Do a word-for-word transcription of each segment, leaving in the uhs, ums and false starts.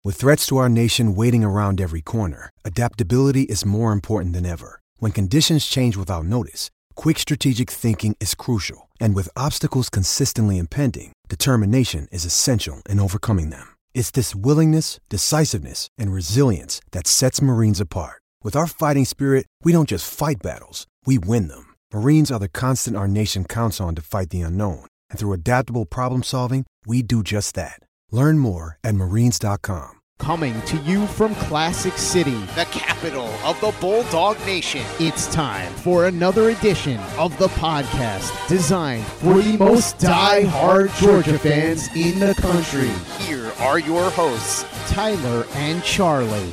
With threats to our nation waiting around every corner, adaptability is more important than ever. When conditions change without notice, quick strategic thinking is crucial. And with obstacles consistently impending, determination is essential in overcoming them. It's this willingness, decisiveness, and resilience that sets Marines apart. With our fighting spirit, we don't just fight battles, we win them. Marines are the constant our nation counts on to fight the unknown. And through adaptable problem solving, we do just that. Learn more at marines dot com. Coming to you from Classic City, the capital of the Bulldog Nation. It's time for another edition of the podcast designed for the most die-hard Georgia fans in the country. Here are your hosts, Tyler and Charlie.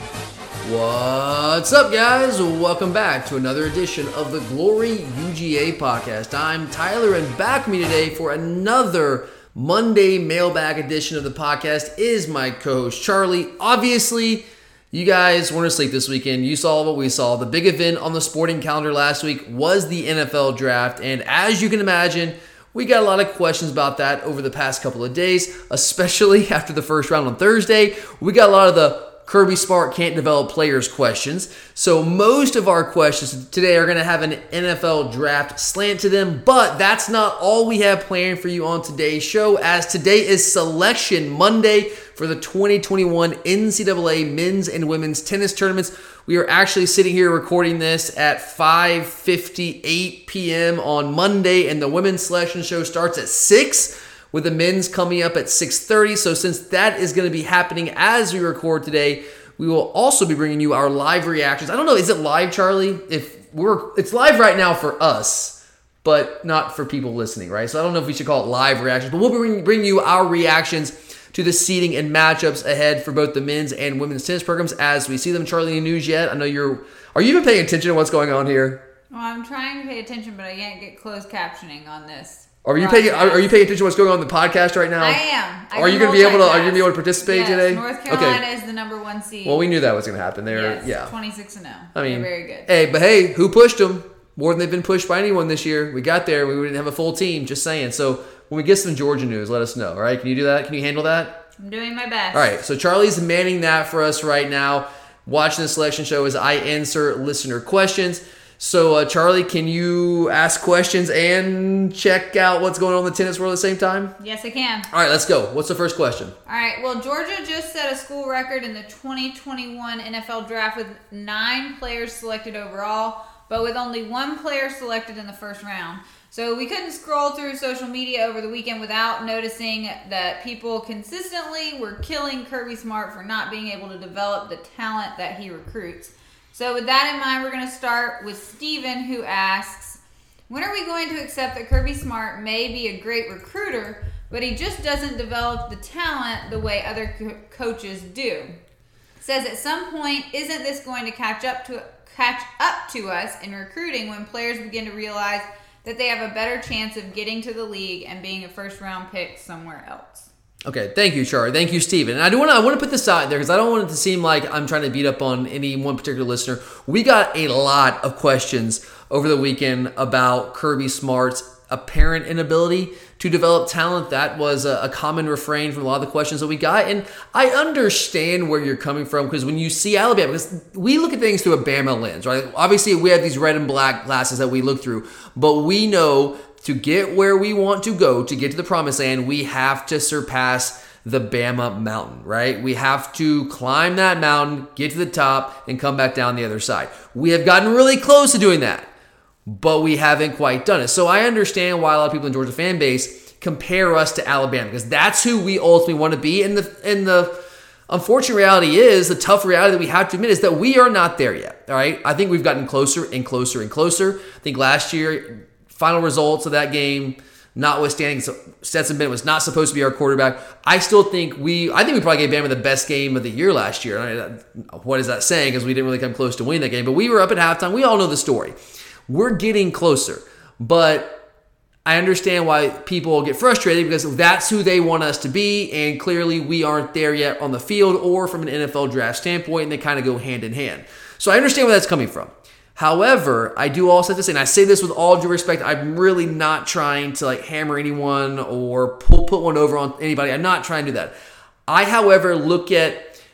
What's up, guys? Welcome back to another edition of the Glory U G A podcast. I'm Tyler, and back with me today for another Monday mailbag edition of the podcast is my co-host Charlie. Obviously, you guys weren't asleep this weekend. You saw what we saw. The big event on the sporting calendar last week was the N F L draft, and as you can imagine, we got a lot of questions about that over the past couple of days, especially after the first round on Thursday. We got a lot of the Kirby Smart can't develop players questions. So most of our questions today are going to have an N F L draft slant to them, but that's not all we have planned for you on today's show, as today is Selection Monday for the twenty twenty-one N C double A men's and women's tennis tournaments. We are actually sitting here recording this at five fifty-eight p.m. on Monday, and the women's selection show starts at six, with the men's coming up at six thirty. So since that is going to be happening as we record today, we will also be bringing you our live reactions. I don't know, is it live, Charlie? If we're, it's live right now for us, but not for people listening, right? So I don't know if we should call it live reactions, but we'll bring, bring you our reactions to the seeding and matchups ahead for both the men's and women's tennis programs as we see them. Charlie, any news yet? I know you're, are you even paying attention to what's going on here? Well, I'm trying to pay attention, but I can't get closed captioning on this. Are you paying? Are, are you paying attention to what's going on in the podcast right now? I am. I are you going to be able to? Are you going to be able to participate yes, today? North Carolina okay. is the number one seed. Well, we knew that was going to happen. They're yes, yeah, twenty-six and zero. I mean, they're very good. Hey, but hey, who pushed them more than they've been pushed by anyone this year? We got there. We didn't have a full team. Just saying. So when we get some Georgia news, let us know. All right? Can you do that? Can you handle that? I'm doing my best. All right. So Charlie's manning that for us right now. Watching the selection show as I answer listener questions. So, uh, Charlie, can you ask questions and check out what's going on in the tennis world at the same time? Yes, I can. All right, let's go. What's the first question? All right. Well, Georgia just set a school record in the twenty twenty-one N F L draft with nine players selected overall, but with only one player selected in the first round. So we couldn't scroll through social media over the weekend without noticing that people consistently were killing Kirby Smart for not being able to develop the talent that he recruits. So with that in mind, we're going to start with Steven, who asks, when are we going to accept that Kirby Smart may be a great recruiter, but he just doesn't develop the talent the way other co- coaches do? Says at some point, isn't this going to catch up to catch up to us in recruiting when players begin to realize that they have a better chance of getting to the league and being a first-round pick somewhere else? Okay, thank you, Charlie. Thank you, Steven. And I do want to I want to put this out there because I don't want it to seem like I'm trying to beat up on any one particular listener. We got a lot of questions over the weekend about Kirby Smart's apparent inability to develop talent. That was a, a common refrain from a lot of the questions that we got. And I understand where you're coming from because when you see Alabama, because we look at things through a Bama lens, right? Obviously, we have these red and black glasses that we look through, but we know to get where we want to go, to get to the promised land, we have to surpass the Bama mountain, right? We have to climb that mountain, get to the top, and come back down the other side. We have gotten really close to doing that, but we haven't quite done it. So I understand why a lot of people in the Georgia fan base compare us to Alabama, because that's who we ultimately want to be. And the, and the unfortunate reality is, the tough reality that we have to admit is that we are not there yet, all right? I think we've gotten closer and closer and closer. I think last year, final results of that game, notwithstanding, Stetson Bennett was not supposed to be our quarterback. I still think we, I think we probably gave Bama the best game of the year last year. I mean, what is that saying? Because we didn't really come close to winning that game. But we were up at halftime. We all know the story. We're getting closer. But I understand why people get frustrated because that's who they want us to be. And clearly we aren't there yet on the field or from an N F L draft standpoint. And they kind of go hand in hand. So I understand where that's coming from. However, I do also have to say, and I say this with all due respect, I'm really not trying to like hammer anyone or pull, put one over on anybody. I'm not trying to do that. I, however, look at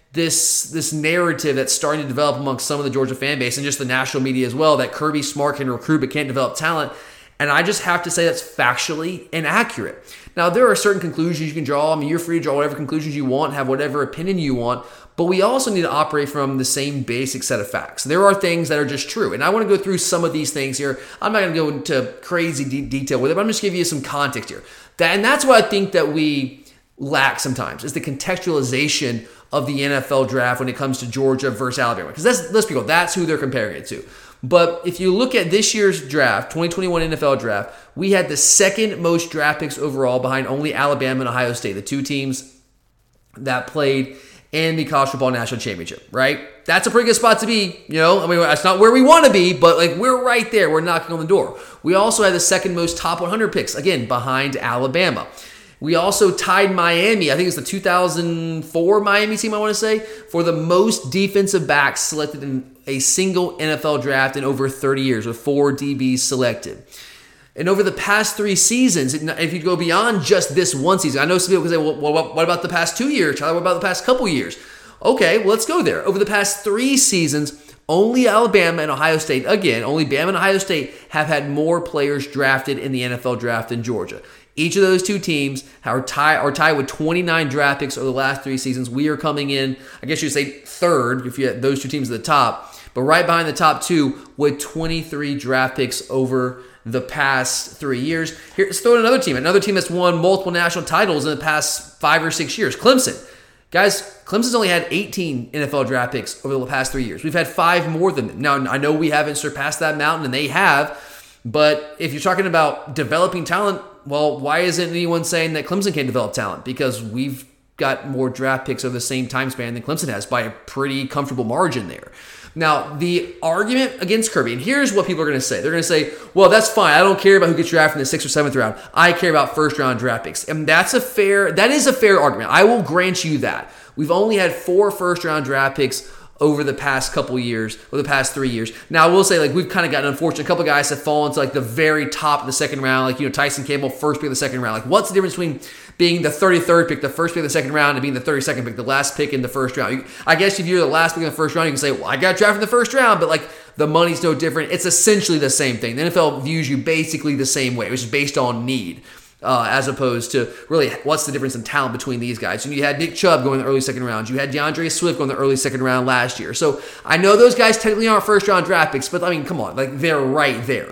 this this narrative that's starting to develop amongst some of the Georgia fan base and just the national media as well, that Kirby Smart can recruit but can't develop talent. And I just have to say that's factually inaccurate. Now, there are certain conclusions you can draw. I mean, you're free to draw whatever conclusions you want, have whatever opinion you want, but we also need to operate from the same basic set of facts. There are things that are just true, and I want to go through some of these things here. I'm not going to go into crazy deep detail with it, but I'm just going to give you some context here. That, and that's what I think that we lack sometimes, is the contextualization of the N F L draft when it comes to Georgia versus Alabama. Because let's, let's be real, that's who they're comparing it to. But if you look at this year's draft, twenty twenty-one N F L draft, we had the second most draft picks overall behind only Alabama and Ohio State, the two teams that played in the college football national championship, right? That's a pretty good spot to be, you know? I mean, that's not where we want to be, but like we're right there. We're knocking on the door. We also had the second most top one hundred picks, again, behind Alabama. We also tied Miami, I think it's the two thousand four Miami team, I want to say, for the most defensive backs selected in a single N F L draft in over thirty years, with four D Bs selected. And over the past three seasons, if you go beyond just this one season, I know some people can say, well, what about the past two years? What about the past couple years? Okay, well, let's go there. Over the past three seasons, only Alabama and Ohio State, again, only Bama and Ohio State have had more players drafted in the N F L draft than Georgia. Each of those two teams are tied are tied with twenty-nine draft picks over the last three seasons. We are coming in, I guess you'd say third if you had those two teams at the top, but right behind the top two with twenty-three draft picks over the past three years. Here, let's throw in another team, another team that's won multiple national titles in the past five or six years, Clemson. Guys, Clemson's only had eighteen N F L draft picks over the past three years. We've had five more than them. Now, I know we haven't surpassed that mountain, and they have, but if you're talking about developing talent, well, why isn't anyone saying that Clemson can't develop talent? Because we've got more draft picks over the same time span than Clemson has by a pretty comfortable margin there. Now, the argument against Kirby, and here's what people are going to say. They're going to say, well, that's fine. I don't care about who gets drafted in the sixth or seventh round. I care about first-round draft picks. And that's a fair, that is a fair argument. I will grant you that. We've only had four first-round draft picks over the past couple years, or the past three years. Now, I will say, like, we've kind of gotten unfortunate. A couple guys have fallen to, like, the very top of the second round. Like, you know, Tyson Campbell, first pick of the second round. Like, what's the difference between being the thirty-third pick, the first pick of the second round, and being the thirty-second pick, the last pick in the first round? You, I guess if you're the last pick in the first round, you can say, well, I got drafted in the first round, but, like, the money's no different. It's essentially the same thing. The N F L views you basically the same way. It was just based on need. Uh, as opposed to really what's the difference in talent between these guys. And you had Nick Chubb going in the early second round. You had DeAndre Swift going in the early second round last year. So I know those guys technically aren't first round draft picks, but I mean, come on, like they're right there.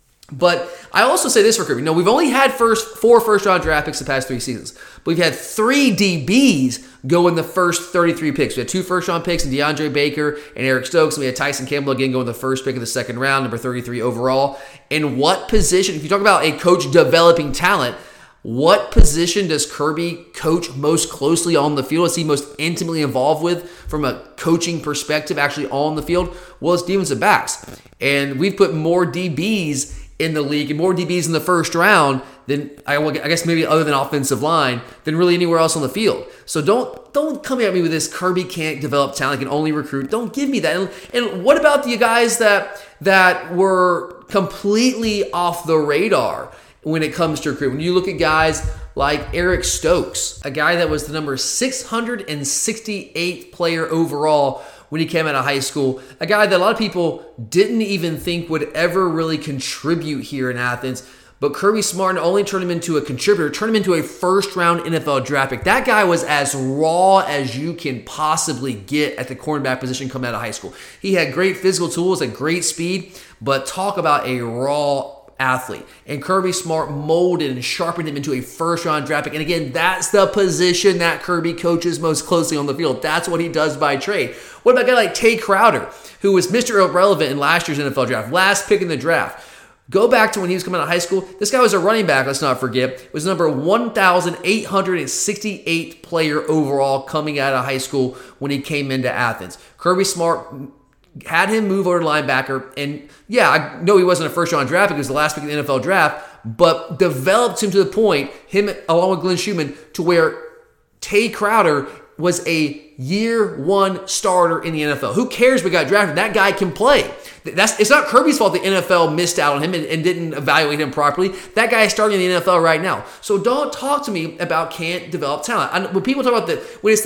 But I also say this for Kirby. No, we've only had first four first-round draft picks the past three seasons. But we've had three D Bs go in the first thirty-three picks. We had two first-round picks in DeAndre Baker and Eric Stokes. And we had Tyson Campbell again going the first pick of the second round, number thirty-three overall. In what position, if you talk about a coach developing talent, what position does Kirby coach most closely on the field? Is he most intimately involved with from a coaching perspective actually on the field? Well, it's defensive backs. And we've put more D Bs in the league and more D Bs in the first round than, I guess maybe other than offensive line, than really anywhere else on the field. So don't don't come at me with this Kirby can't develop talent, can only recruit. Don't give me that. And, and what about the guys that that were completely off the radar when it comes to recruitment? When you look at guys like Eric Stokes, a guy that was the number six hundred sixty-eighth player overall when he came out of high school, a guy that a lot of people didn't even think would ever really contribute here in Athens. But Kirby Smart only turned him into a contributor, turned him into a first-round N F L draft pick. That guy was as raw as you can possibly get at the cornerback position coming out of high school. He had great physical tools, had great speed, but talk about a raw athlete. And Kirby Smart molded and sharpened him into a first-round draft pick. And again, that's the position that Kirby coaches most closely on the field. That's what he does by trade. What about a guy like Tay Crowder, who was Mister Irrelevant in last year's N F L draft, last pick in the draft? Go back to when he was coming out of high school. This guy was a running back, let's not forget. It was number one thousand eight hundred sixty-eighth player overall coming out of high school when he came into Athens. Kirby Smart had him move over to linebacker, and yeah, I know he wasn't a first-round draft pick, he was the last pick in the N F L draft, but developed him to the point, him along with Glenn Schumann, to where Tay Crowder was a year one starter in the N F L. Who cares if we got drafted? That guy can play. That's It's not Kirby's fault the N F L missed out on him and, and didn't evaluate him properly. That guy is starting in the N F L right now. So don't talk to me about can't develop talent. I, when people talk about the, when it's the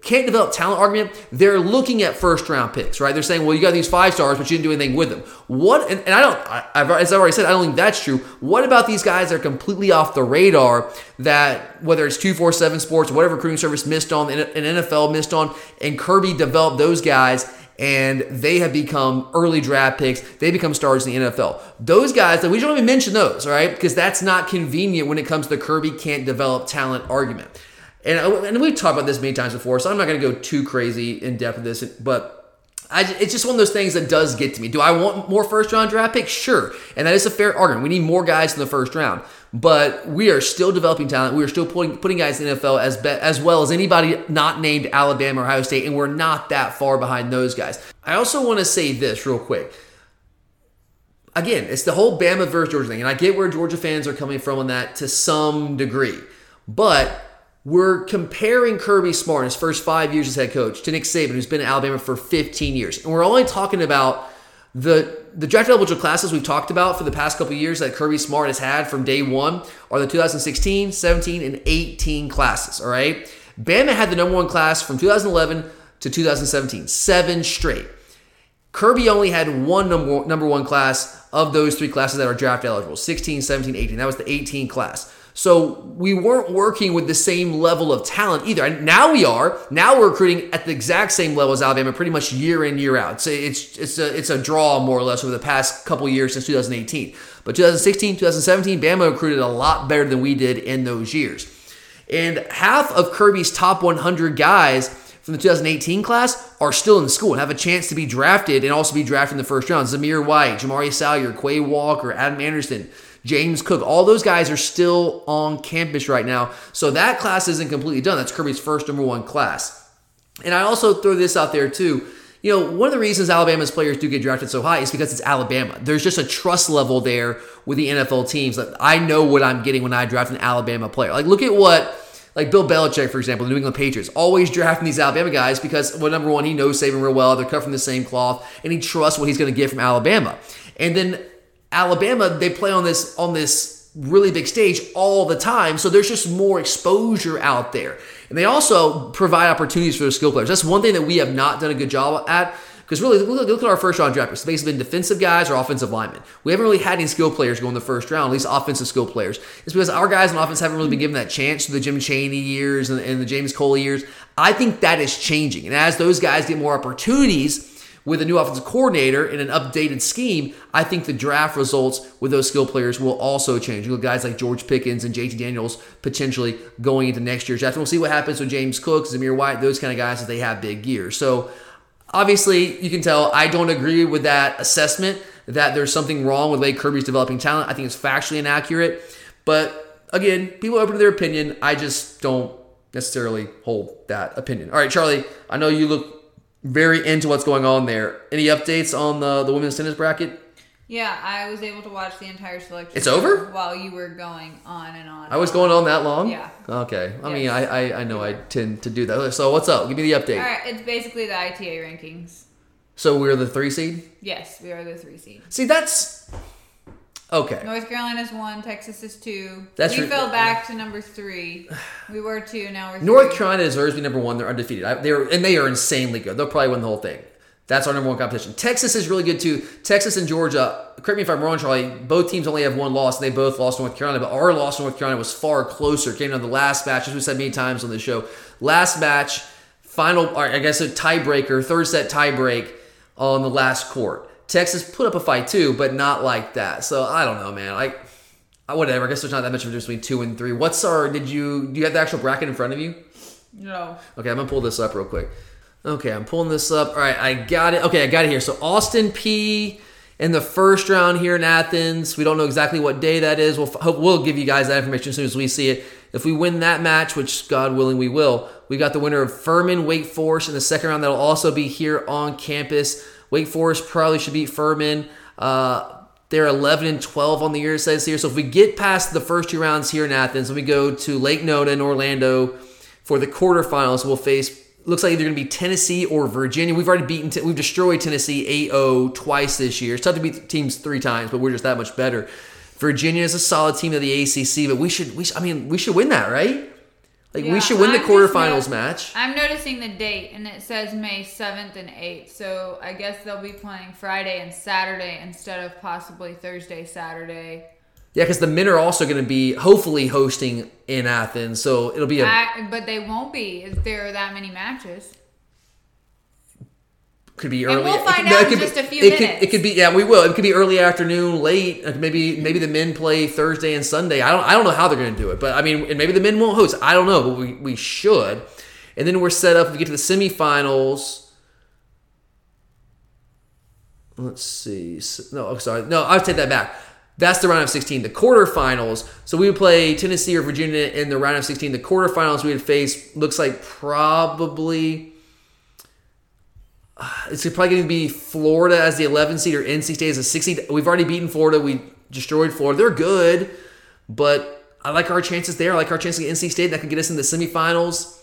can't develop talent argument, they're looking at first round picks, right? They're saying, well, you got these five stars, but you didn't do anything with them. What, and, and I don't, I, I've, as I've already said, I don't think that's true. What about these guys that are completely off the radar that, whether it's two forty-seven Sports, whatever recruiting service missed on, and N F L missed on, and Kirby developed those guys, and they have become early draft picks. They become stars in the N F L. Those guys, we don't even mention those, right? Because that's not convenient when it comes to the Kirby can't develop talent argument. And, and we've talked about this many times before, so I'm not going to go too crazy in depth with this, but I, it's just one of those things that does get to me. Do I want more first-round draft picks? Sure. And that is a fair argument. We need more guys in the first round. But we are still developing talent. We are still putting, putting guys in the N F L as, be, as well as anybody not named Alabama or Ohio State, and we're not that far behind those guys. I also want to say this real quick. Again, it's the whole Bama versus Georgia thing, and I get where Georgia fans are coming from on that to some degree. But we're comparing Kirby Smart in his first five years as head coach to Nick Saban, who's been at Alabama for fifteen years. And we're only talking about the the draft eligible classes we've talked about for the past couple of years that Kirby Smart has had from day one are the two thousand sixteen, seventeen, and eighteen classes, all right? Bama had the number one class from two thousand eleven to two thousand seventeen, seven straight. Kirby only had one number, number one class of those three classes that are draft eligible, sixteen, seventeen, eighteen. That was the eighteen class. So we weren't working with the same level of talent either. And now we are. Now we're recruiting at the exact same level as Alabama, pretty much year in, year out. So it's it's a it's a draw more or less over the past couple of years since two thousand eighteen. But two thousand sixteen, two thousand seventeen, Bama recruited a lot better than we did in those years. And half of Kirby's top one hundred guys from the two thousand eighteen class are still in school and have a chance to be drafted and also be drafted in the first round. Zamir White, Jamari Salyer, Quay Walker, Adam Anderson, James Cook, all those guys are still on campus right now. So that class isn't completely done. That's Kirby's first number one class. And I also throw this out there too. You know, one of the reasons Alabama's players do get drafted so high is because it's Alabama. There's just a trust level there with the N F L teams. Like, I know what I'm getting when I draft an Alabama player. Like, look at what, like Bill Belichick, for example, the New England Patriots, always drafting these Alabama guys because, well, number one, he knows Saban real well. They're cut from the same cloth, and he trusts what he's going to get from Alabama. And then Alabama, they play on this on this really big stage all the time, so there's just more exposure out there. And they also provide opportunities for their skill players. That's one thing that we have not done a good job at, because really, look, look at our first round draft picks. It's basically been defensive guys or offensive linemen. We haven't really had any skill players go in the first round, at least offensive skill players. It's because our guys on offense haven't really been given that chance through the Jim Chaney years and, and the James Coley years. I think that is changing. And as those guys get more opportunities with a new offensive coordinator and an updated scheme, I think the draft results with those skill players will also change. You look at guys like George Pickens and J T Daniels potentially going into next year's draft. We'll see what happens with James Cook, Zamir White, those kind of guys as they have big years. So obviously, you can tell I don't agree with that assessment that there's something wrong with the way Kirby's developing talent. I think it's factually inaccurate. But again, people are open to their opinion. I just don't necessarily hold that opinion. All right, Charlie, I know you look very into what's going on there. Any updates on the, the women's tennis bracket? Yeah, I was able to watch the entire selection. It's over? While you were going on and on. I was going on that long? Yeah. Okay. I Yes. mean, I, I I know I tend to do that. So what's up? Give me the update. All right, it's basically the I T A rankings. So we're the three seed? Yes, we are the three seed. See, that's... Okay. North Carolina's one, Texas is two. That's we re- fell back to number three. We were two, now we're three. North Carolina deserves to be number one. They're undefeated. I, they're and they are insanely good. They'll probably win the whole thing. That's our number one competition. Texas is really good too. Texas and Georgia, correct me if I'm wrong, Charlie, both teams only have one loss, and they both lost to North Carolina, but our loss to North Carolina was far closer. It came down to the last match, as we said many times on the show. Last match, final, or I guess a tiebreaker, third set tiebreak on the last court. Texas put up a fight too, but not like that. So I don't know, man. Like, whatever. I guess there's not that much of a difference between two and three. What's our, did you, do you have the actual bracket in front of you? No. Okay, I'm going to pull this up real quick. Okay, I'm pulling this up. All right, I got it. Okay, I got it here. So Austin Peay in the first round here in Athens. We don't know exactly what day that is. We'll hope we'll give you guys that information as soon as we see it. If we win that match, which God willing we will, we got the winner of Furman Wake Forest in the second round. That'll also be here on campus. Wake Forest probably should beat Furman. Uh, they're eleven and twelve on the year, it says here. So if we get past the first two rounds here in Athens and we go to Lake Nona in Orlando for the quarterfinals, we'll face, looks like either going to be Tennessee or Virginia. We've already beaten, we've destroyed Tennessee eight oh twice this year. It's tough to beat teams three times, but we're just that much better. Virginia is a solid team of the A C C, but we should, we should, I mean, we should win that, right? Like, Yeah, we should win the I'm quarterfinals just no- match. I'm noticing the date, and it says May seventh and eighth. So I guess they'll be playing Friday and Saturday instead of possibly Thursday, Saturday. Yeah, because the men are also going to be hopefully hosting in Athens, so it'll be a I, but they won't be if there are that many matches. could be And early. we'll find it could, out no, it in could just be, a few it minutes. Could, it could be yeah, we will. It could be early afternoon, late. Like maybe maybe the men play Thursday and Sunday. I don't I don't know how they're going to do it, but I mean, and maybe the men won't host. I don't know, but we we should. And then we're set up. We get to the semifinals. Let's see. No, I'm sorry. No, I'll take that back. That's the round of sixteen. The quarterfinals. So we would play Tennessee or Virginia in the round of sixteen. The quarterfinals we would face looks like probably uh, it's probably going to be Florida as the eleven seed or N C State as a six seed. We've already beaten Florida. We destroyed Florida. They're good, but I like our chances there. I like our chances against N C State. That can get us in the semifinals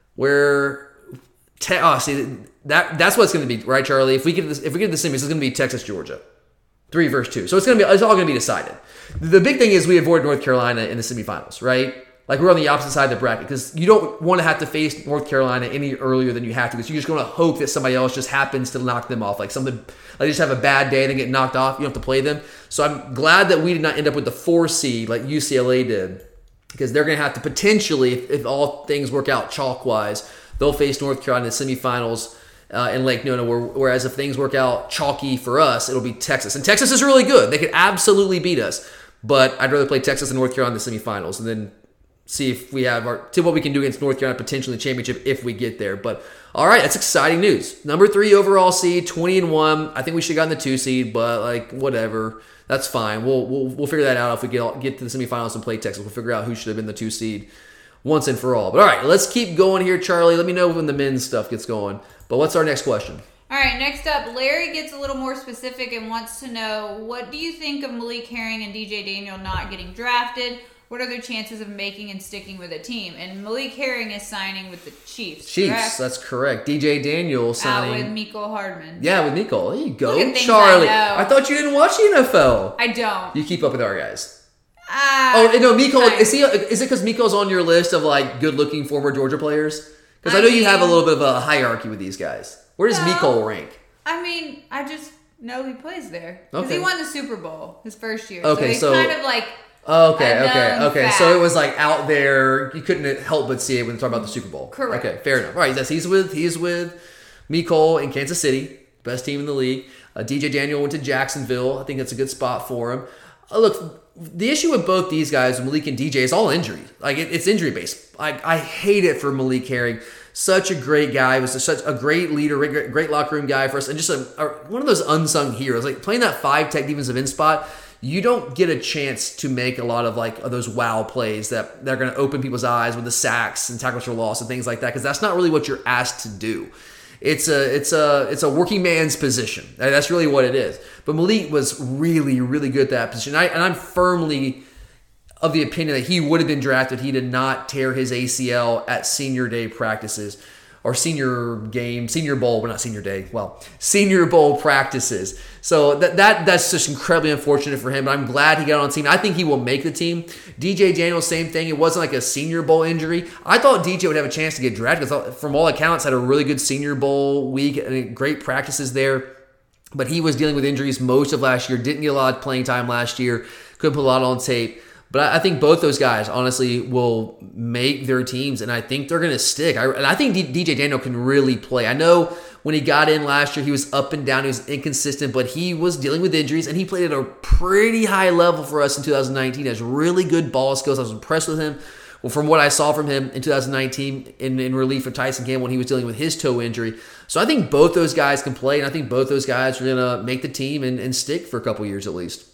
where te- oh, see that that's what it's going to be, right, Charlie? If we get this, if we get to the semis, it's going to be Texas, Georgia. Three versus two. So it's gonna be it's all gonna be decided. The big thing is we avoid North Carolina in the semifinals, right? Like we're on the opposite side of the bracket because you don't want to have to face North Carolina any earlier than you have to because you're just gonna hope that somebody else just happens to knock them off. Like something like they just have a bad day and they get knocked off. You don't have to play them. So I'm glad that we did not end up with the four seed like U C L A did because they're gonna have to potentially, if, if all things work out chalk wise, they'll face North Carolina in the semifinals. Uh, in Lake Nona, whereas if things work out chalky for us, it'll be Texas. And Texas is really good. They could absolutely beat us. But I'd rather play Texas and North Carolina in the semifinals and then see if we have our, see what we can do against North Carolina potentially in the championship if we get there. But all right, that's exciting news. Number three overall seed, twenty and one. I think we should have gotten the two seed, but like whatever. That's fine. We'll we'll, we'll figure that out if we get get to the semifinals and play Texas. We'll figure out who should have been the two seed once and for all. But all right, let's keep going here, Charlie. Let me know when the men's stuff gets going. But what's our next question? All right, next up, Larry gets a little more specific and wants to know, what do you think of Malik Herring and D J Daniel not getting drafted? What are their chances of making and sticking with a team? And Malik Herring is signing with the Chiefs, Chiefs, correct? that's correct. D J Daniel signing. Out with Mecole Hardman. Yeah, with Mecole. There you go, Look at things Charlie. I know. I thought you didn't watch the N F L. I don't. You keep up with our guys. Uh, Oh, no, Mecole. I- Is he? Is it because Mecole's on your list of like good-looking former Georgia players? Because I, I know you have a mean- little bit of a hierarchy with these guys. Where does No. Mecole rank? I mean, I just know he plays there. Because Okay. he won the Super Bowl his first year. Okay, so he's so- kind of like Oh, okay, a okay, known okay. fact. So it was like out there. You couldn't help but see it when talking about the Super Bowl. Correct. Okay, fair enough. All right, yes, he's with he's with Mecole in Kansas City, best team in the league. Uh, D J Daniel went to Jacksonville. I think that's a good spot for him. Uh, look, the issue with both these guys, Malik and D J, is all injury. Like it, it's injury based. Like I hate it for Malik Herring. Such a great guy. Was such a great leader, great, great locker room guy for us, and just a, a one of those unsung heroes. Like playing that five tech defensive end spot. You don't get a chance to make a lot of like those wow plays that they're going to open people's eyes with the sacks and tackles for loss and things like that because that's not really what you're asked to do. It's a it's a it's a working man's position. That's really what it is. But Malik was really really good at that position, I, and I'm firmly of the opinion that he would have been drafted. He did not tear his A C L at senior day practices. Or senior game, senior bowl, but not senior day. Well, senior bowl practices. So that that that's just incredibly unfortunate for him. But I'm glad he got on the team. I think he will make the team. D J Daniel, same thing. It wasn't like a senior bowl injury. I thought D J would have a chance to get drafted because from all accounts had a really good senior bowl week and great practices there. But he was dealing with injuries most of last year. Didn't get a lot of playing time last year. Couldn't put a lot on tape. But I think both those guys, honestly, will make their teams, and I think they're going to stick. I, and I think D J Daniel can really play. I know when he got in last year, he was up and down. He was inconsistent, but he was dealing with injuries, and he played at a pretty high level for us in two thousand nineteen. He has really good ball skills. I was impressed with him. Well, from what I saw from him in two thousand nineteen in, in relief of Tyson Campbell when he was dealing with his toe injury. So I think both those guys can play, and I think both those guys are going to make the team and, and stick for a couple years at least.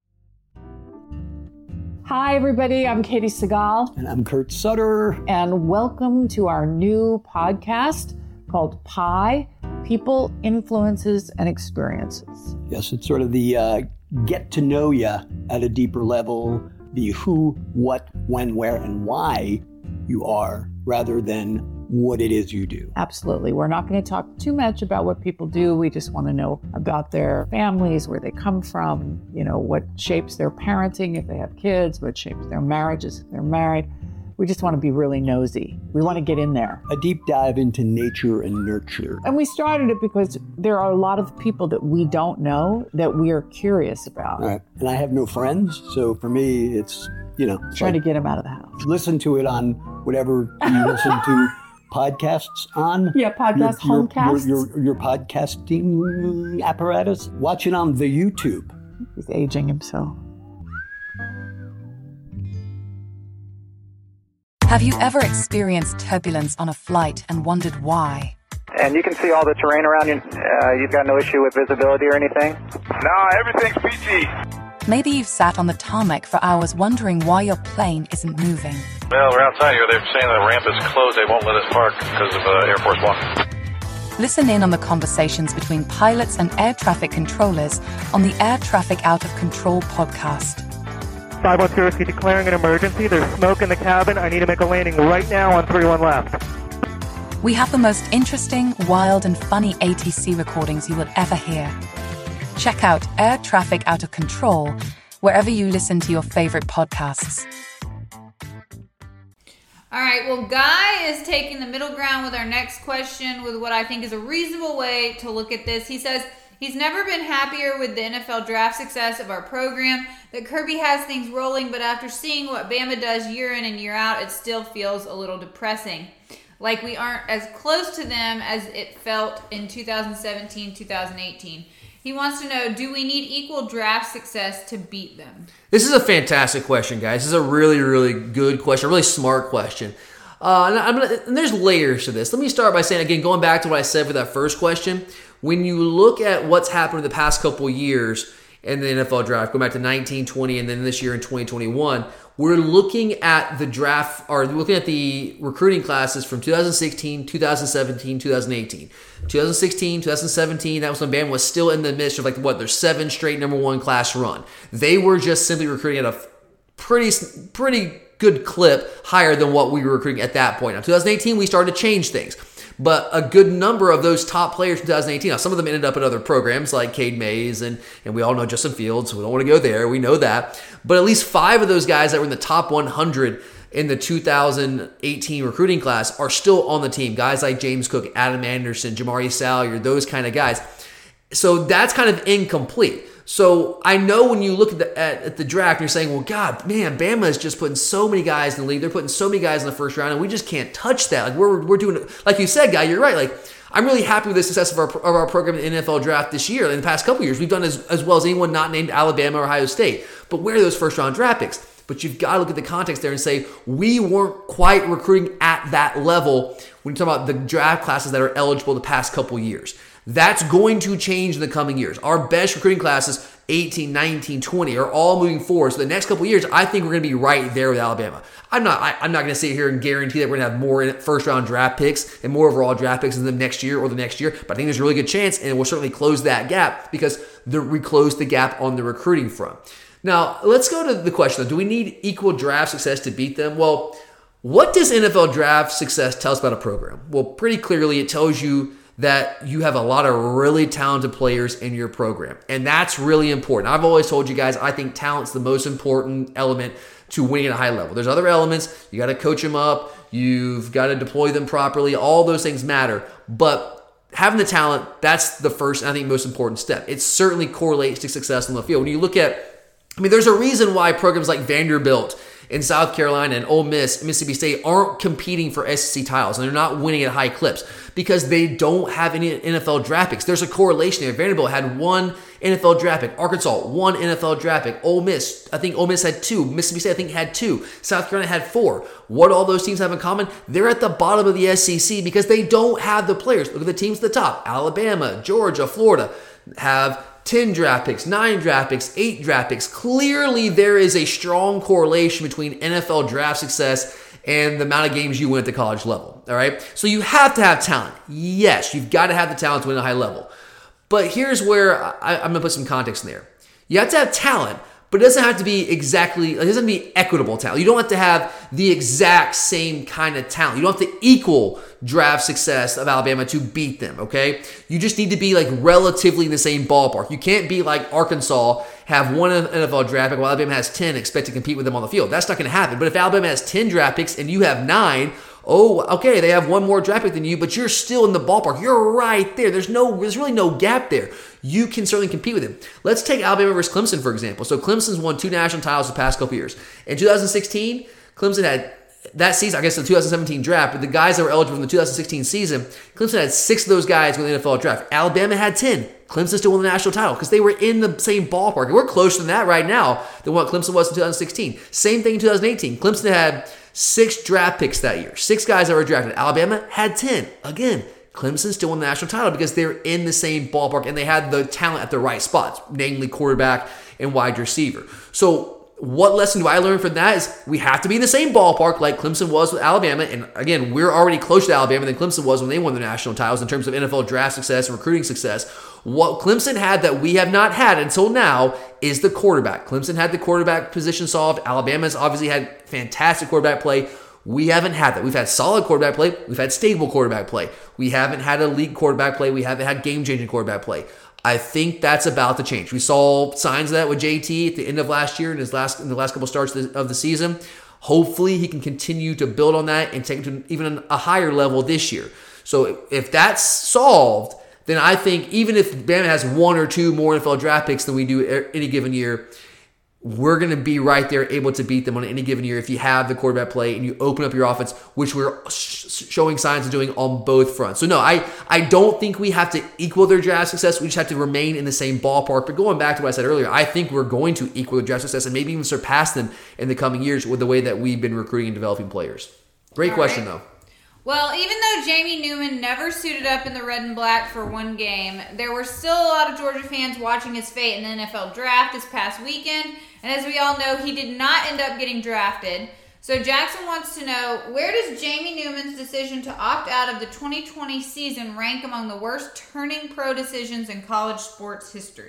Hi, everybody. I'm Katie Segal. And I'm Kurt Sutter. And welcome to our new podcast called Pi, People, Influences, and Experiences. Yes, it's sort of the uh, get to know you at a deeper level, the who, what, when, where, and why you are, rather than what it is you do. Absolutely. We're not going to talk too much about what people do. We just want to know about their families, where they come from, you know, what shapes their parenting if they have kids, what shapes their marriages if they're married. We just want to be really nosy. We want to get in there. A deep dive into nature and nurture. And we started it because there are a lot of people that we don't know that we are curious about. All right. And I have no friends, so for me, it's, you know. Trying like, to get them out of the house. Listen to it on whatever you listen to podcasts on. Yeah, podcast, your, your, homecasts. Your, your, your podcasting apparatus. Watch it on the YouTube. He's aging himself. Have you ever experienced turbulence on a flight and wondered why? And you can see all the terrain around you. Uh, you've got no issue with visibility or anything? No, everything's P G. Maybe you've sat on the tarmac for hours wondering why your plane isn't moving. Well, we're outside here. They're saying the ramp is closed. They won't let us park because of uh, Air Force One. Listen in on the conversations between pilots and air traffic controllers on the Air Traffic Out of Control podcast. five one zero, declaring an emergency. There's smoke in the cabin. I need to make a landing right now on three one left. We have the most interesting, wild, and funny A T C recordings you will ever hear. Check out Air Traffic Out of Control wherever you listen to your favorite podcasts. All right, well, Guy is taking the middle ground with our next question with what I think is a reasonable way to look at this. He says he's never been happier with the N F L draft success of our program, that Kirby has things rolling, but after seeing what Bama does year in and year out, it still feels a little depressing. Like we aren't as close to them as it felt in two thousand seventeen, two thousand eighteen. He wants to know, do we need equal draft success to beat them? This is a fantastic question, guys. This is a really, really good question, a really smart question. Uh, and, I'm gonna, and there's layers to this. Let me start by saying, again, going back to what I said for that first question, when you look at what's happened in the past couple years in the N F L draft, going back to nineteen, twenty, and then this year in twenty twenty-one, we're looking at the draft, or looking at the recruiting classes from two thousand sixteen, two thousand seventeen, two thousand eighteen. two thousand sixteen, two thousand seventeen, that was when Bama was still in the midst of like what, their seven straight number one class run. They were just simply recruiting at a pretty, pretty good clip, higher than what we were recruiting at that point. Now, two thousand eighteen, we started to change things. But a good number of those top players from two thousand eighteen, now some of them ended up in other programs like Cade Mays, and, and we all know Justin Fields, so we don't want to go there. We know that. But at least five of those guys that were in the top one hundred in the two thousand eighteen recruiting class are still on the team. Guys like James Cook, Adam Anderson, Jamari Salyer, those kind of guys. So that's kind of incomplete. So I know when you look at the, at, at the draft, you're saying, well, God, man, Bama is just putting so many guys in the league. They're putting so many guys in the first round, and we just can't touch that. Like we're we're doing, like you said, Guy, you're right. Like I'm really happy with the success of our of our program in the N F L draft this year. In the past couple years, we've done as, as well as anyone not named Alabama or Ohio State. But where are those first round draft picks? But you've got to look at the context there and say, we weren't quite recruiting at that level when you talk about the draft classes that are eligible the past couple years. That's going to change in the coming years. Our best recruiting classes, eighteen, nineteen, twenty, are all moving forward. So the next couple of years, I think we're going to be right there with Alabama. I'm not I, I'm not going to sit here and guarantee that we're going to have more first-round draft picks and more overall draft picks in the next year or the next year, but I think there's a really good chance, and we'll certainly close that gap because the, we closed the gap on the recruiting front. Now, let's go to the question, though. Do we need equal draft success to beat them? Well, what does N F L draft success tell us about a program? Well, pretty clearly it tells you that you have a lot of really talented players in your program. And that's really important. I've always told you guys, I think talent's the most important element to winning at a high level. There's other elements. You got to coach them up. You've got to deploy them properly. All those things matter. But having the talent, that's the first, and I think, most important step. It certainly correlates to success on the field. When you look at, I mean, there's a reason why programs like Vanderbilt in South Carolina and Ole Miss, Mississippi State aren't competing for S E C titles, and they're not winning at high clips because they don't have any N F L draft picks. There's a correlation there. Vanderbilt had one N F L draft pick. Arkansas, one N F L draft pick. Ole Miss, I think Ole Miss had two. Mississippi State, I think, had two. South Carolina had four. What do all those teams have in common? They're at the bottom of the S E C because they don't have the players. Look at the teams at the top. Alabama, Georgia, Florida have ten draft picks, nine draft picks, eight draft picks. Clearly, there is a strong correlation between N F L draft success and the amount of games you win at the college level. All right? So you have to have talent. Yes, you've got to have the talent to win at a high level. But here's where I, I'm going to put some context in there. You have to have talent, But it doesn't have to be exactly, it doesn't have to be equitable talent. You don't have to have the exact same kind of talent. You don't have to equal draft success of Alabama to beat them, okay? You just need to be like relatively in the same ballpark. You can't be like Arkansas, have one N F L draft pick while Alabama has ten, expect to compete with them on the field. That's not going to happen. But if Alabama has ten draft picks and you have nine, oh, okay, they have one more draft pick than you, but you're still in the ballpark. You're right there. There's no, there's really no gap there. You can certainly compete with him. Let's take Alabama versus Clemson, for example. So Clemson's won two national titles the past couple years. In two thousand sixteen, Clemson had, that season, I guess the two thousand seventeen draft, but the guys that were eligible in the two thousand sixteen season, Clemson had six of those guys go in the N F L draft. Alabama had ten. Clemson still won the national title because they were in the same ballpark. And we're closer than that right now than what Clemson was in two thousand sixteen. Same thing in two thousand eighteen. Clemson had six draft picks that year. Six guys that were drafted. Alabama had ten. Again, Clemson still won the national title because they're in the same ballpark and they had the talent at the right spots, namely quarterback and wide receiver. So what lesson do I learn from that is we have to be in the same ballpark like Clemson was with Alabama. And again, we're already closer to Alabama than Clemson was when they won the national titles in terms of N F L draft success and recruiting success. What Clemson had that we have not had until now is the quarterback. Clemson had the quarterback position solved. Alabama's obviously had fantastic quarterback play. We haven't had that. We've had solid quarterback play. We've had stable quarterback play. We haven't had elite quarterback play. We haven't had game-changing quarterback play. I think that's about to change. We saw signs of that with J T at the end of last year and his last in the last couple starts of the, of the season. Hopefully, he can continue to build on that and take it to even a higher level this year. So if that's solved, then I think even if Bama has one or two more N F L draft picks than we do any given year, we're going to be right there able to beat them on any given year if you have the quarterback play and you open up your offense, which we're sh- showing signs of doing on both fronts. So no, I, I don't think we have to equal their draft success. We just have to remain in the same ballpark. But going back to what I said earlier, I think we're going to equal their draft success and maybe even surpass them in the coming years with the way that we've been recruiting and developing players. Great All question, right. though. Well, even though Jamie Newman never suited up in the red and black for one game, there were still a lot of Georgia fans watching his fate in the N F L draft this past weekend. And as we all know, he did not end up getting drafted. So Jackson wants to know, where does Jamie Newman's decision to opt out of the twenty twenty season rank among the worst turning pro decisions in college sports history?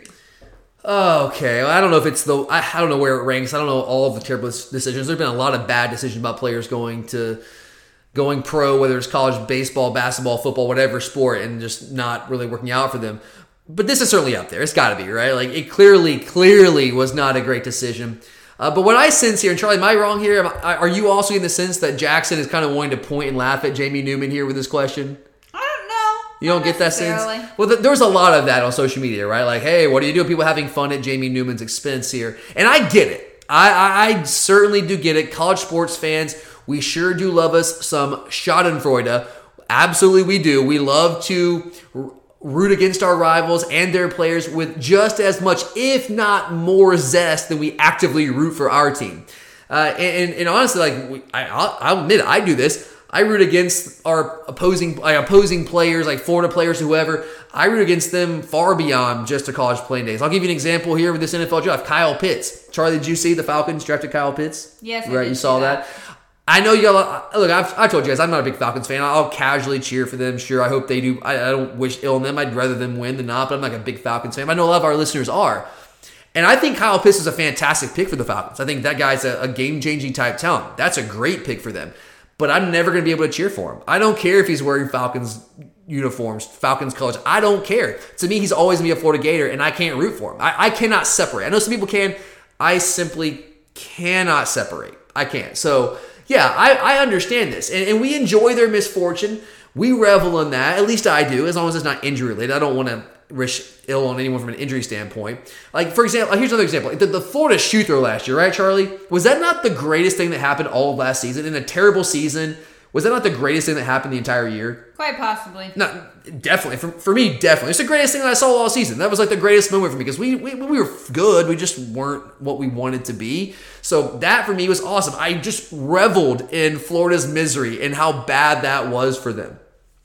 Okay, well, I don't know if it's the, I, I don't know where it ranks. I don't know all of the terrible decisions. There have been a lot of bad decisions about players going to going pro, whether it's college baseball, basketball, football, whatever sport, and just not really working out for them. But this is certainly up there. It's got to be, right? Like, it clearly, clearly was not a great decision. Uh, but what I sense here, and Charlie, am I wrong here? Am I, are you also in the sense that Jackson is kind of wanting to point and laugh at Jamie Newman here with this question? I don't know. You don't not get that sense? Well, th- there's a lot of that on social media, right? Like, hey, what do you do? People having fun at Jamie Newman's expense here. And I get it. I, I, I certainly do get it. College sports fans, we sure do love us some schadenfreude. Absolutely we do. We love to root against our rivals and their players with just as much, if not more zest than we actively root for our team. Uh, and, and honestly, like we, I, I'll, I'll admit it, I do this. I root against our opposing like opposing players, like Florida players, whoever. I root against them far beyond just the college playing days. I'll give you an example here with this N F L draft. Kyle Pitts. Charlie, did you see the Falcons drafted Kyle Pitts? Yes, I right. did You saw that. that. I know you all. Look, I've, I told you guys I'm not a big Falcons fan. I'll casually cheer for them. Sure, I hope they do. I, I don't wish ill on them. I'd rather them win than not. But I'm not a big Falcons fan. I know a lot of our listeners are. And I think Kyle Pitts is a fantastic pick for the Falcons. I think that guy's a, a game-changing type talent. That's a great pick for them. But I'm never going to be able to cheer for him. I don't care if he's wearing Falcons uniforms, Falcons colors. I don't care. To me, he's always going to be a Florida Gator, and I can't root for him. I, I cannot separate. I know some people can. I simply cannot separate. I can't. So, yeah, I, I understand this. And, and we enjoy their misfortune. We revel in that. At least I do, as long as it's not injury-related. I don't want to wish ill on anyone from an injury standpoint. Like, for example, here's another example. The, the Florida shoe throw last year, right, Charlie? Was that not the greatest thing that happened all of last season? In a terrible season, was that not the greatest thing that happened the entire year? Quite possibly. No, definitely. For, for me, definitely. It's the greatest thing that I saw all season. That was like the greatest moment for me because we, we we were good. We just weren't what we wanted to be. So that for me was awesome. I just reveled in Florida's misery and how bad that was for them.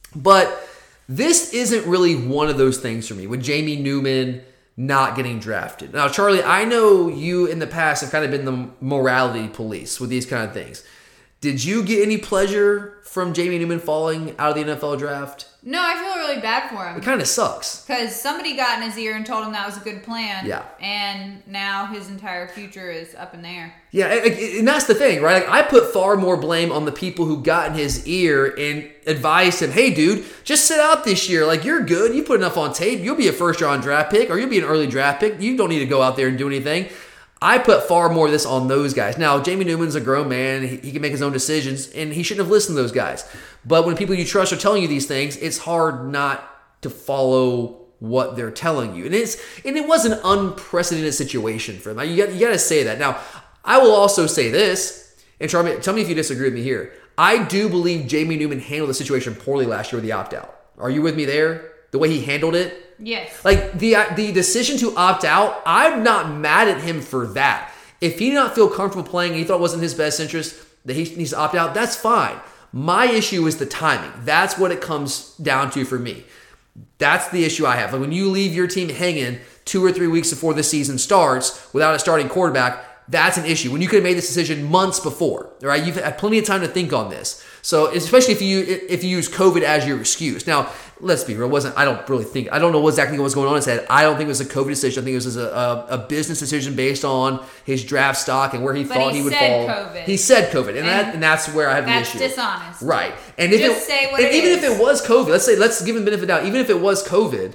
But this isn't really one of those things for me with Jamie Newman not getting drafted. Now, Charlie, I know you in the past have kind of been the morality police with these kind of things. Did you get any pleasure from Jamie Newman falling out of the N F L draft? No, I feel really really bad for him. It kind of sucks. Because somebody got in his ear and told him that was a good plan. Yeah. And now his entire future is up in the air. Yeah, and that's the thing, right? Like, I put far more blame on the people who got in his ear and advised him, hey, dude, just sit out this year. Like, you're good. You put enough on tape. You'll be a first-round draft pick, or you'll be an early draft pick. You don't need to go out there and do anything. I put far more of this on those guys. Now, Jamie Newman's a grown man. He, he can make his own decisions, and he shouldn't have listened to those guys. But when people you trust are telling you these things, it's hard not to follow what they're telling you. And it's and it was an unprecedented situation for him. You got, you got to say that. Now, I will also say this, and tell me, tell me if you disagree with me here. I do believe Jamie Newman handled the situation poorly last year with the opt-out. Are you with me there? The way he handled it? Yes. Like, the the decision to opt out, I'm not mad at him for that. If he did not feel comfortable playing and he thought it wasn't in his best interest, that he needs to opt out, that's fine. My issue is the timing. That's what it comes down to for me. That's the issue I have. Like, when you leave your team hanging two or three weeks before the season starts without a starting quarterback, that's an issue. When you could have made this decision months before, right? You've had plenty of time to think on this. So, especially if you if you use COVID as your excuse. Now, let's be real. It wasn't I don't really think I don't know exactly what was going on in his head. I don't think it was a COVID decision. I think it was a, a, a business decision based on his draft stock and where he but thought he, he would said fall. COVID. He said COVID, and, and that and that's where I have the that's issue. That's dishonest, right? And if just it, say what and it even is. if it was COVID, let's say let's give him the benefit of the doubt. Even if it was COVID,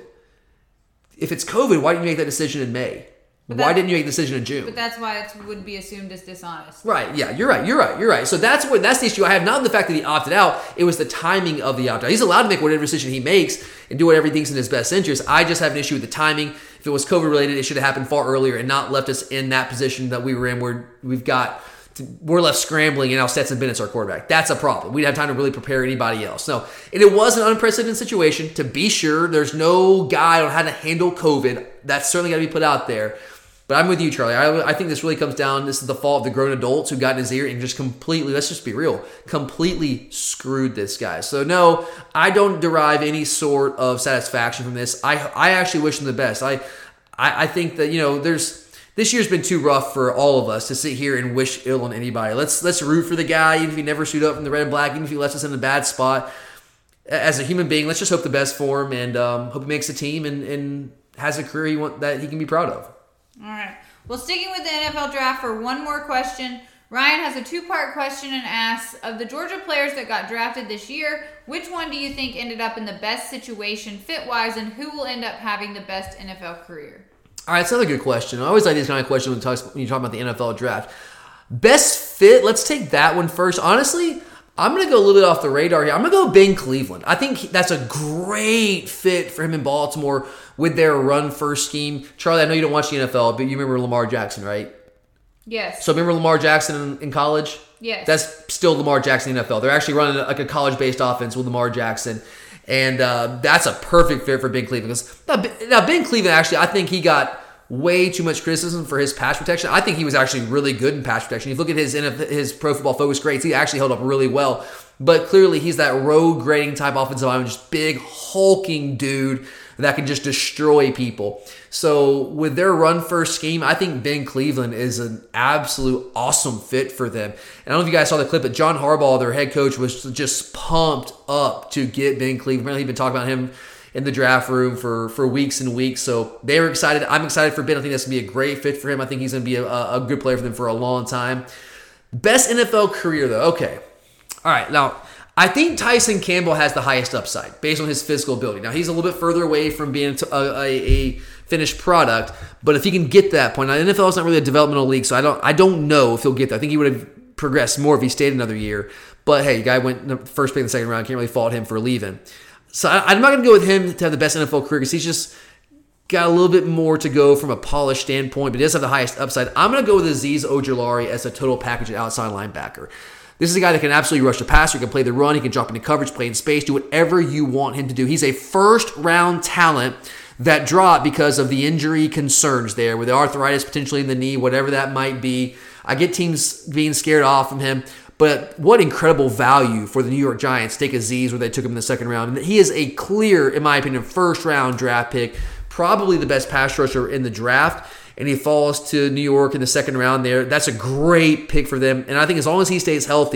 if it's COVID, why didn't you make that decision in May? But why that, didn't you make the decision in June? But that's why it would be assumed as dishonest. Right, yeah, you're right, you're right, you're right. So that's what that's the issue I have. Not the fact that he opted out, it was the timing of the opt-out. He's allowed to make whatever decision he makes and do whatever he thinks in his best interest. I just have an issue with the timing. If it was COVID related, it should have happened far earlier and not left us in that position that we were in where we've got to, we're left scrambling and now Stetson Bennett's our quarterback. That's a problem. We didn't have time to really prepare anybody else. No, and it was an unprecedented situation, to be sure. There's no guide on how to handle COVID. That's certainly got to be put out there. But I'm with you, Charlie. I, I think this really comes down, this is the fault of the grown adults who got in his ear and just completely, let's just be real, completely screwed this guy. So no, I don't derive any sort of satisfaction from this. I I actually wish him the best. I I, I think that, you know, there's, this year's been too rough for all of us to sit here and wish ill on anybody. Let's let's root for the guy, even if he never suited up in the red and black, even if he left us in a bad spot. As a human being, let's just hope the best for him and um, hope he makes a team and, and has a career he want, that he can be proud of. All right. Well, sticking with the N F L draft for one more question, Ryan has a two-part question and asks, of the Georgia players that got drafted this year, which one do you think ended up in the best situation fit-wise, and who will end up having the best N F L career? All right, that's another good question. I always like these kind of questions when, talks, when you talk about the N F L draft. Best fit, let's take that one first. Honestly, I'm going to go a little bit off the radar here. I'm going to go Ben Cleveland. I think that's a great fit for him in Baltimore with their run-first scheme. Charlie, I know you don't watch the N F L, but you remember Lamar Jackson, right? Yes. So remember Lamar Jackson in, in college? Yes. That's still Lamar Jackson in the N F L. They're actually running like a college-based offense with Lamar Jackson. And uh, that's a perfect fit for Ben Cleveland. Because now, Ben Cleveland, actually, I think he got way too much criticism for his pass protection. I think he was actually really good in pass protection. If you look at his his Pro Football Focus grades, he actually held up really well. But clearly, he's that road grading type offensive lineman, just big, hulking dude that can just destroy people. So with their run-first scheme, I think Ben Cleveland is an absolute awesome fit for them. And I don't know if you guys saw the clip, but John Harbaugh, their head coach, was just pumped up to get Ben Cleveland. Apparently, he'd been talking about him in the draft room for, for weeks and weeks. So they were excited. I'm excited for Ben. I think that's going to be a great fit for him. I think he's going to be a, a good player for them for a long time. Best N F L career, though. Okay. All right. Now, I think Tyson Campbell has the highest upside based on his physical ability. Now, he's a little bit further away from being a, a, a finished product, but if he can get to that point, now, the N F L is not really a developmental league, so I don't I don't know if he'll get there. I think he would have progressed more if he stayed another year. But hey, the guy went the first pick in the second round. Can't really fault him for leaving. So I, I'm not going to go with him to have the best N F L career because he's just got a little bit more to go from a polished standpoint, but he does have the highest upside. I'm going to go with Azeez Ojulari as a total package outside linebacker. This is a guy that can absolutely rush the passer. He can play the run. He can drop into coverage, play in space, do whatever you want him to do. He's a first-round talent that dropped because of the injury concerns there, with the arthritis potentially in the knee, whatever that might be. I get teams being scared off from him, but what incredible value for the New York Giants to take Azeez where they took him in the second round. And he is a clear, in my opinion, first-round draft pick, probably the best pass rusher in the draft. And he falls to New York in the second round there. That's a great pick for them. And I think as long as he stays healthy,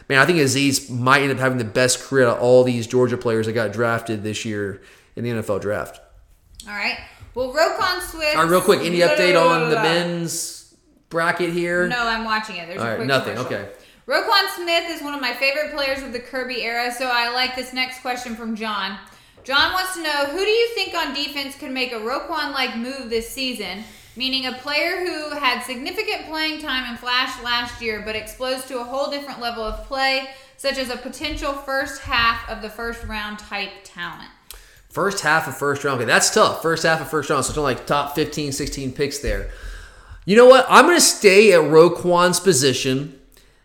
man, I think Azeez might end up having the best career out of all these Georgia players that got drafted this year in the N F L draft. All right. Well, Roquan Swift. All right, real quick, any update on the men's bracket here? No, I'm watching it. There's all a right, quick nothing. commercial. Okay. Roquan Smith is one of my favorite players of the Kirby era, so I like this next question from John. John wants to know, who do you think on defense could make a Roquan-like move this season, meaning a player who had significant playing time and flash last year but exposed to a whole different level of play, such as a potential first half of the first round type talent? First half of first round. Okay, that's tough. First half of first round. So it's only like top fifteen, sixteen picks there. You know what? I'm going to stay at Roquan's position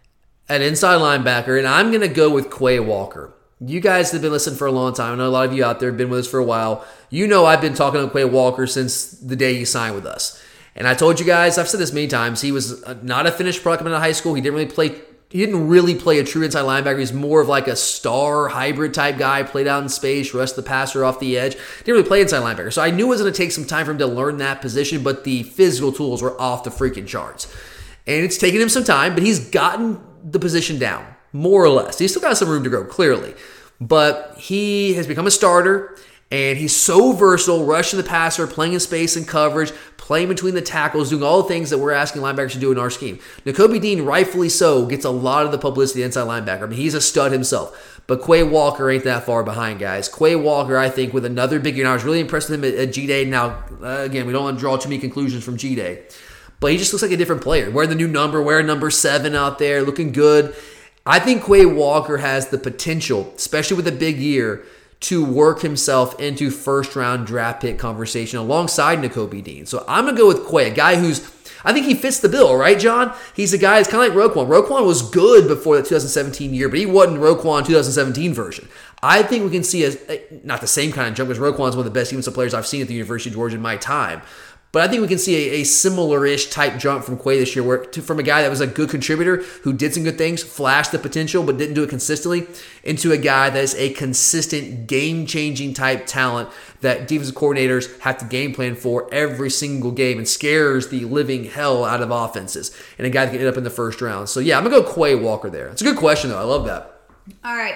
at inside linebacker, and I'm going to go with Quay Walker. You guys have been listening for a long time. I know a lot of you out there have been with us for a while. You know I've been talking to Quay Walker since the day he signed with us. And I told you guys, I've said this many times, he was not a finished product coming out of high school. He didn't really play He didn't really play a true inside linebacker. He's more of like a star hybrid type guy, played out in space, rushed the passer off the edge. Didn't really play inside linebacker. So I knew it was going to take some time for him to learn that position, but the physical tools were off the freaking charts. And it's taken him some time, but he's gotten the position down, more or less. He's still got some room to grow, clearly. But he has become a starter, and he's so versatile, rushing the passer, playing in space and coverage, playing between the tackles, doing all the things that we're asking linebackers to do in our scheme. Nakobe Dean, rightfully so, gets a lot of the publicity inside linebacker. I mean, he's a stud himself. But Quay Walker ain't that far behind, guys. Quay Walker, I think, with another big year. Now, I was really impressed with him at, at G-Day. Now, uh, again, we don't want to draw too many conclusions from G-Day. But he just looks like a different player. Wearing the new number, wearing number seven out there, looking good. I think Quay Walker has the potential, especially with a big year, to work himself into first-round draft pick conversation alongside Nakobe Dean. So I'm going to go with Quay, a guy who's, I think he fits the bill, right, John? He's a guy that's kind of like Roquan. Roquan was good before the two thousand seventeen year, but he wasn't Roquan two thousand seventeen version. I think we can see, a, a, not the same kind of jump, because Roquan's one of the best defensive players I've seen at the University of Georgia in my time. But I think we can see a, a similar-ish type jump from Quay this year, where to, from a guy that was a good contributor, who did some good things, flashed the potential, but didn't do it consistently, into a guy that is a consistent, game-changing type talent that defensive coordinators have to game plan for every single game and scares the living hell out of offenses. And a guy that can end up in the first round. So, yeah, I'm going to go Quay Walker there. It's a good question, though. I love that. All right.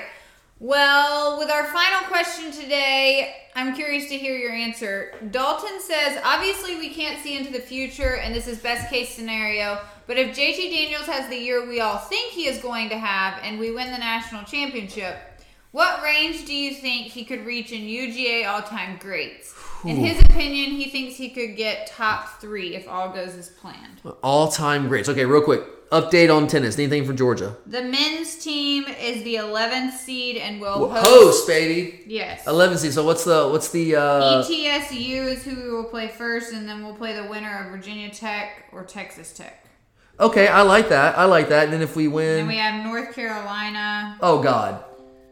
Well, with our final question today, I'm curious to hear your answer. Dalton says, obviously we can't see into the future, and this is best case scenario, but if J T Daniels has the year we all think he is going to have and we win the national championship, what range do you think he could reach in U G A all-time greats? In his opinion, he thinks he could get top three if all goes as planned. All-time greats. Okay, real quick. Update on tennis. Anything from Georgia? The men's team is the eleventh seed and will host. Host, baby. Yes. eleventh seed. So what's the what's the uh E T S U is who we will play first, and then we'll play the winner of Virginia Tech or Texas Tech. Okay, I like that. I like that. And then if we win, and then we have North Carolina. Oh God.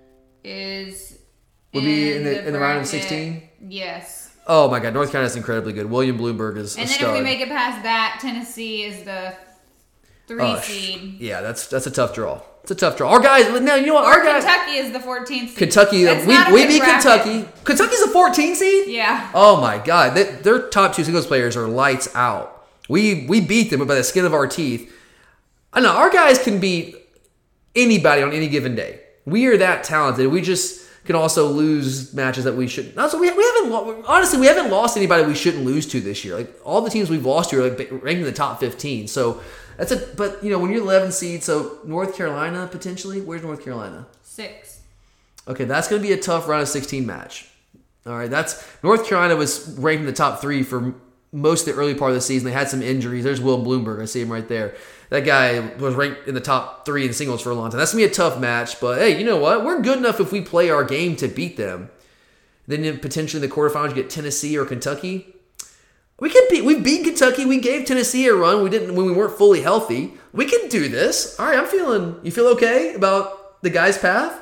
Is would be in the, the in the round of sixteen? Yes. Oh my God, North Carolina's incredibly good. William Bloomberg is and a then stud. if we make it past that, Tennessee is the three uh, seed. Yeah, that's that's a tough draw. It's a tough draw. Our guys, now you know what? Or our guys, Kentucky is the fourteenth seed. Kentucky, That's we not a we good beat bracket. Kentucky. Kentucky's a fourteen seed. Yeah. Oh my God, they, their top two singles players are lights out. We we beat them by the skin of our teeth. I know our guys can beat anybody on any given day. We are that talented. We just can also lose matches that we shouldn't. Also, we, we haven't lo- honestly we haven't lost anybody we shouldn't lose to this year. Like all the teams we've lost to are like ranked in the top fifteen. So that's a. But you know when you're eleven seed, so North Carolina potentially. Where's North Carolina? Six. Okay, that's going to be a tough round of sixteen match. All right, that's North Carolina was ranked in the top three for most of the early part of the season. They had some injuries. There's Will Bloomberg. I see him right there. That guy was ranked in the top three in singles for a long time. That's going to be a tough match. But, hey, you know what? We're good enough if we play our game to beat them. Then potentially in the quarterfinals, you get Tennessee or Kentucky. We can beat. We beat Kentucky. We gave Tennessee a run. We didn't when we weren't fully healthy. We can do this. All right, I'm feeling. You feel okay about the guys' path?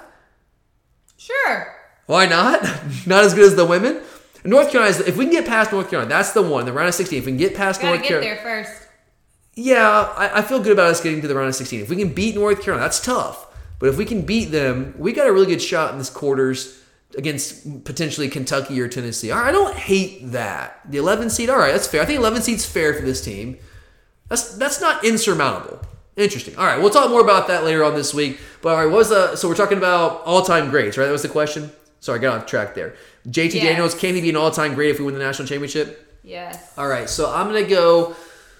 Sure. Why not? Not as good as the women. North Carolina. If we can get past North Carolina, that's the one. The round of sixteen. If we can get past Gotta North Carolina, get there first. Yeah, I, I feel good about us getting to the round of sixteen. If we can beat North Carolina, that's tough. But if we can beat them, we got a really good shot in this quarters against potentially Kentucky or Tennessee. All right, I don't hate that. The eleven seed, all right, that's fair. I think eleven seed's fair for this team. That's that's not insurmountable. Interesting. All right, we'll talk more about that later on this week. But all right, what was the so we're talking about all-time greats, right? That was the question. Sorry, I got off track there. J T Yes. Daniels, can he be an all-time great if we win the national championship? Yes. All right, so I'm gonna go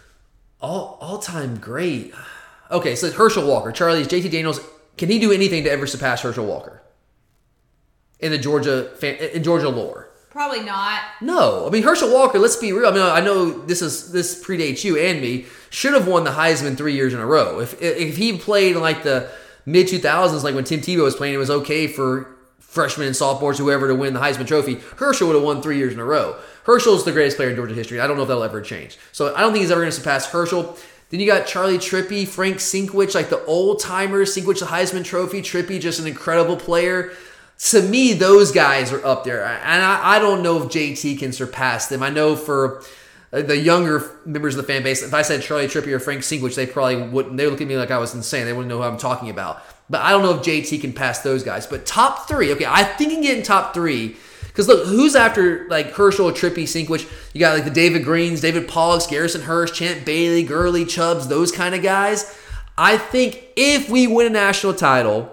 all all-time great. Okay, so Herschel Walker, Charlie's J T Daniels. Can he do anything to ever surpass Herschel Walker in the Georgia fan, in Georgia lore? Probably not. No, I mean Herschel Walker. Let's be real. I mean, I know this is this predates you and me. Should have won the Heisman three years in a row. If if he played in like the mid two thousands, like when Tim Tebow was playing, it was okay for freshmen and sophomores, whoever, to win the Heisman Trophy. Herschel would have won three years in a row. Herschel's the greatest player in Georgia history. I don't know if that'll ever change. So I don't think he's ever going to surpass Herschel. Then you got Charlie Trippey, Frank Sinkwich, like the old timers. Sinkwich, the Heisman Trophy. Trippey, just an incredible player. To me, those guys are up there. And I, I don't know if J T can surpass them. I know for the younger members of the fan base, if I said Charlie Trippey or Frank Sinkwich, they probably wouldn't. They would look at me like I was insane. They wouldn't know who I'm talking about. But I don't know if J T can pass those guys. But top three, okay, I think he can get in top three. Because look, who's after like Herschel, Trippey, Sinkwich? You got like the David Greens, David Pollocks, Garrison Hurst, Champ Bailey, Gurley, Chubbs, those kind of guys. I think if we win a national title,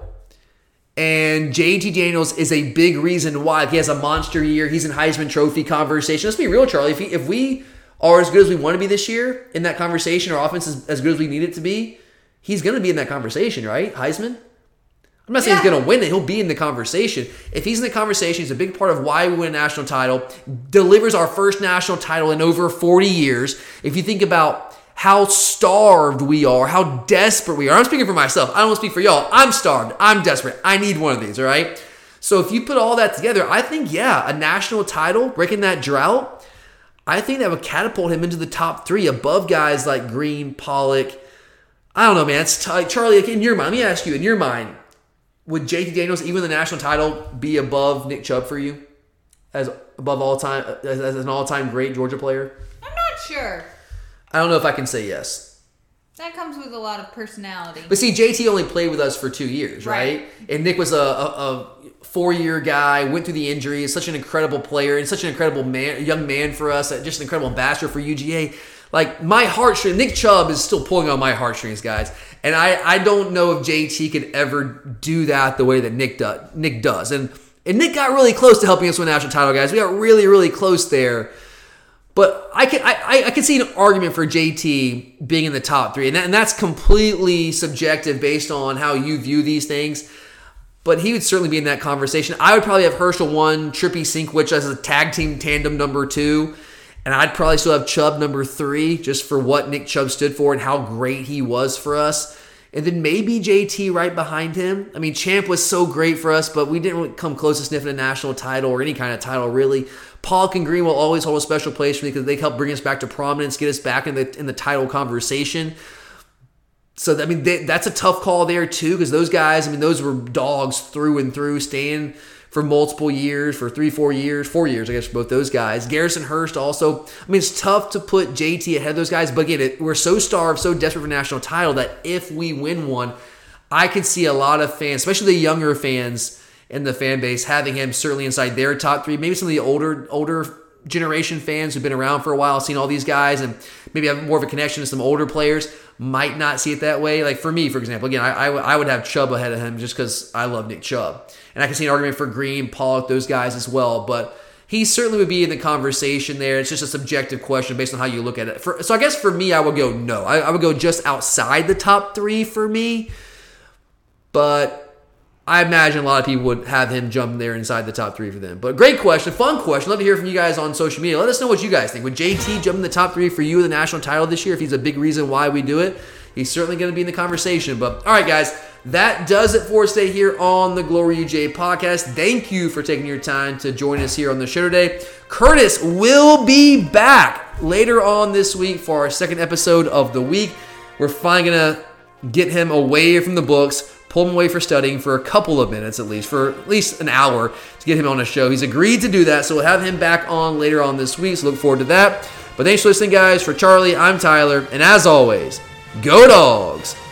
and J T Daniels is a big reason why. He has a monster year. He's in Heisman Trophy conversation. Let's be real, Charlie. If, he, if we are as good as we want to be this year in that conversation, our offense is as good as we need it to be, he's going to be in that conversation, right? Heisman? I'm not saying Yeah. he's going to win it. He'll be in the conversation. If he's in the conversation, he's a big part of why we win a national title, delivers our first national title in over forty years. If you think about how starved we are, how desperate we are. I'm speaking for myself. I don't speak for y'all. I'm starved. I'm desperate. I need one of these, all right? So if you put all that together, I think, yeah, a national title, breaking that drought, I think that would catapult him into the top three above guys like Green, Pollock. I don't know, man. It's t- Charlie, in your mind, let me ask you, in your mind, would J T Daniels, even the national title, be above Nick Chubb for you? As above all time, as, as an all-time great Georgia player? I'm not sure. I don't know if I can say yes. That comes with a lot of personality. But see, J T only played with us for two years, right? right? And Nick was a, a, a four-year guy, went through the injury, is such an incredible player, and such an incredible man, young man for us, just an incredible ambassador for U G A. Like, my heartstrings, Nick Chubb is still pulling on my heartstrings, guys. And I, I don't know if J T could ever do that the way that Nick, do, Nick does. And, and Nick got really close to helping us win a national title, guys. We got really, really close there. But I can I, I can see an argument for J T being in the top three, and, that, and that's completely subjective based on how you view these things. But he would certainly be in that conversation. I would probably have Herschel one, Trippey, Sinkwich as a tag team tandem number two, and I'd probably still have Chubb number three, just for what Nick Chubb stood for and how great he was for us. And then maybe J T right behind him. I mean, Champ was so great for us, but we didn't really come close to sniffing a national title or any kind of title, really. Pollock and Green will always hold a special place for me because they help bring us back to prominence, get us back in the in the title conversation. So, I mean, they, that's a tough call there, too, because those guys, I mean, those were dogs through and through, staying for multiple years, for three, four years, four years, I guess, for both those guys. Garrison Hurst also. I mean, it's tough to put J T ahead of those guys, but again, it, we're so starved, so desperate for a national title that if we win one, I could see a lot of fans, especially the younger fans in the fan base, having him certainly inside their top three. Maybe some of the older older generation fans who've been around for a while, seen all these guys, and maybe have more of a connection to some older players, might not see it that way. Like for me, for example, again, I, I, I would have Chubb ahead of him just because I love Nick Chubb. And I can see an argument for Green, Pollock, those guys as well. But he certainly would be in the conversation there. It's just a subjective question based on how you look at it. For, so I guess for me, I would go no. I, I would go just outside the top three for me. But I imagine a lot of people would have him jump there inside the top three for them. But great question, fun question. Love to hear from you guys on social media. Let us know what you guys think. Would J T jump in the top three for you in the national title this year? If he's a big reason why we do it, he's certainly going to be in the conversation. But all right, guys, that does it for us today here on the Glory U G A podcast. Thank you for taking your time to join us here on the show today. Curtis will be back later on this week for our second episode of the week. We're finally going to get him away from the books, pull him away for studying for a couple of minutes at least, for at least an hour to get him on the show. He's agreed to do that, so we'll have him back on later on this week, so look forward to that. But thanks for listening, guys. For Charlie, I'm Tyler, and as always, go Dogs!